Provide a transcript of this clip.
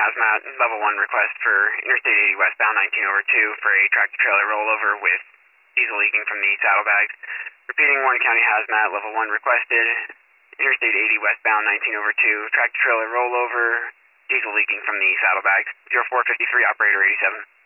Hazmat, level 1 request for Interstate 80 westbound 19 over 2 for a tractor-trailer rollover with diesel leaking from the saddlebags. Repeating, Warren County Hazmat, level 1 requested, Interstate 80 westbound 19 over 2, tractor-trailer rollover, diesel leaking from the saddlebags. 0453, operator 87.